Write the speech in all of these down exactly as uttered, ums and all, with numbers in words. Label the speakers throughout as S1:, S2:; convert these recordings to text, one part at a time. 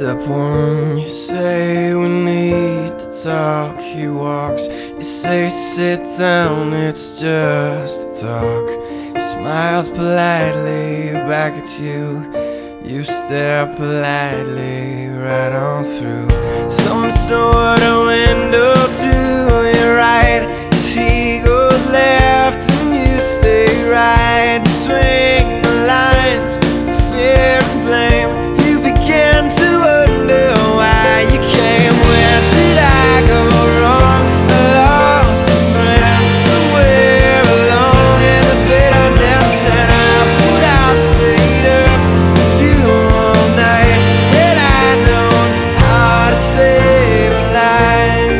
S1: Step one, you say we need to talk. He walks, you say sit down, it's just a talk. He smiles politely back at you. You stare politely right on through some sort of window to your right, as he goes left and you stay right. Between the lines of fear and blame, you begin to wonder why you came. Where did I go wrong? I lost a friend somewhere along in the bitterness, and I would have stayed up with you all night had I known how to save a life.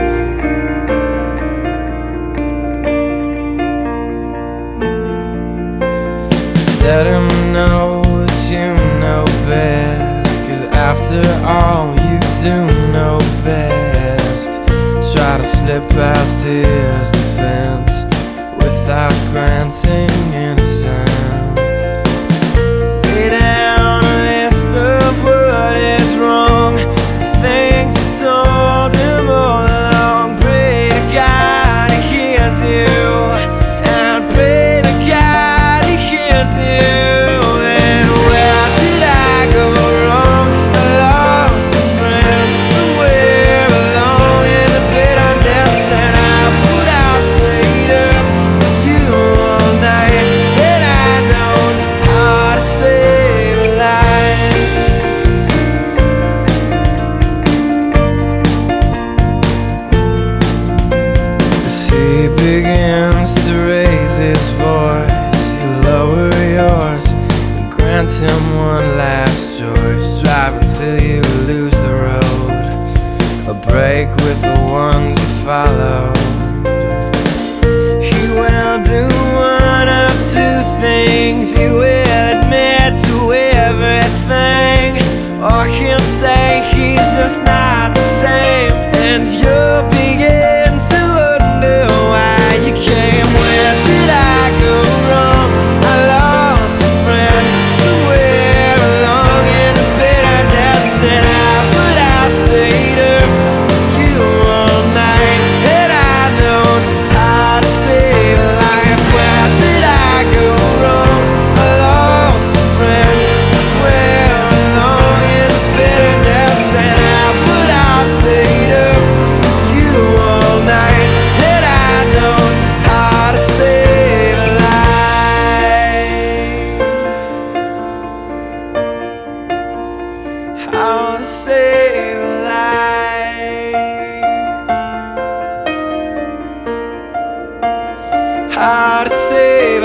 S1: Let him know that you know best, 'cause after all you do know best. Try to slip past his defense without granting innocence. Lay down a list of what is wrong, the things you told him all along. Pray to God he hears you, and pray to God he hears you. And where did I go wrong? I lost a friend somewhere along in the bitterness, and I would have stayed up with you all night had I known how to save a life. As he begins to raise his voice, you lower yours and grant him one last choice. Drive until you lose the road, a break with the ones you follow. He will do one of two things: he will admit to everything, or he'll say he's just not the same, and you'll begin to wonder why you came. Where did I go wrong? I lost a friend somewhere along in the bitterness, and I would have stayed up with you all night had I known how to save a life. Where did I go wrong? I lost a friend somewhere along in the bitterness, and I would have stayed up with you all night had I known how to save a life. How to save a life. How to save